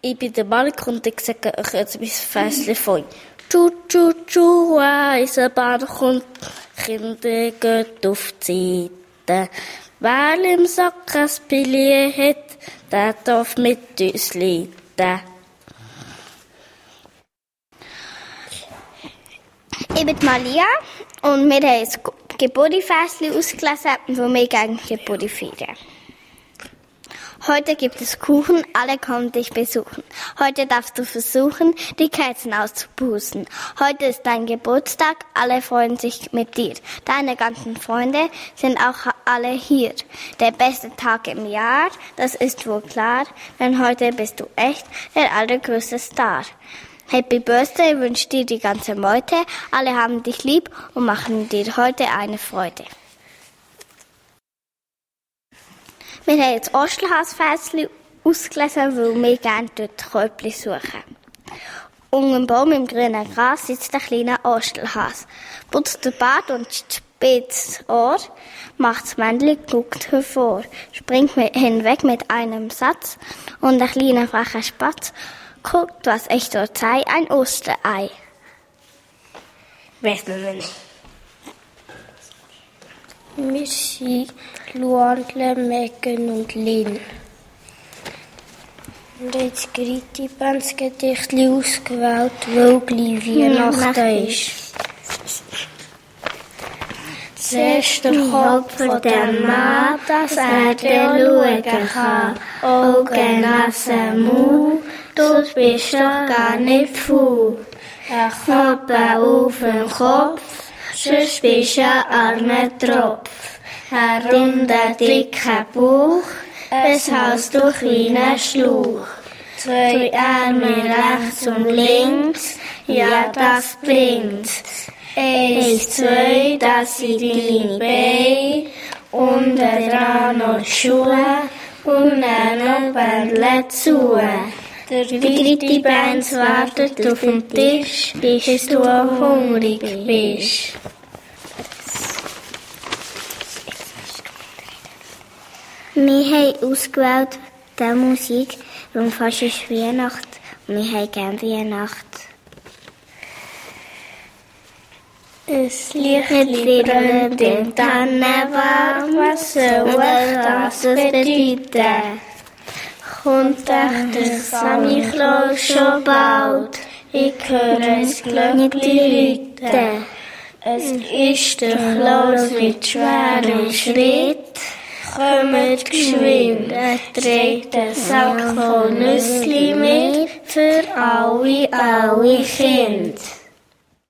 Ich bin der Malik und ich sage euch jetzt mein Fässchen von. Tschu, Eisenbahn kommt, Kinder gehen auf die Seite. Wer im Sack ein Billett hat, der darf mit uns leiten. Ich bin Malia und wir haben ein Geburtstagsfestchen ausgelesen, wo wir gerne Geburt feiern. Heute gibt es Kuchen, alle kommen dich besuchen. Heute darfst du versuchen, die Kerzen auszupusten. Heute ist dein Geburtstag, alle freuen sich mit dir. Deine ganzen Freunde sind auch alle hier. Der beste Tag im Jahr, das ist wohl klar, denn heute bist du echt der allergrößte Star. Happy Birthday wünscht dir die ganze Meute, alle haben dich lieb und machen dir heute eine Freude. Wir haben jetzt Ostelhausfässchen ausgelesen, weil wir gerne dort Körbchen suchen. Unter dem Baum im grünen Gras sitzt ein kleiner Ostelhas. Putzt den Bart und spitzt das Ohr, macht das Männchen, guckt hervor, springt hinweg mit einem Satz und ein kleiner frecher Spatz guckt, was ich dort sei, ein Osterei. Weiss man nicht. Wir sind Luandle, Megan und Lynn. Und jetzt Griti das Gedicht ausgewählt, weil gleich Weihnachten ist. Zuerst der Kopf von dem Mann, dass er schauen kann. Augen, Nase, Mund, du bist doch gar nicht faul. Ein Knoppen auf dem Kopf, sonst bist du ein armer Tropf. Ein runder, dicker Bauch, es Hals durch wie ein Schlauch. 2 Arme rechts und links, ja das bringt's. 1, 2, das sind deine Beine, unten dran noch die Schuhe und dann noch Bändchen zu. Der dritte Bein wartet auf dem Tisch, bis du hungrig bist. Wir haben ausgewählt die Musik, weil fast ist Weihnacht und wir haben gerne Weihnacht. Es Lichtli brennt im Tannenbaum, was soll das bedeuten? Kommt echt der Sammy Klaus schon bald? Ich höre es Glöckli läuten. Es ist der Klaus mit schwerem Schritt. Kommt geschwind, trägt den Sack voll Nüssli mit für alle Kinder.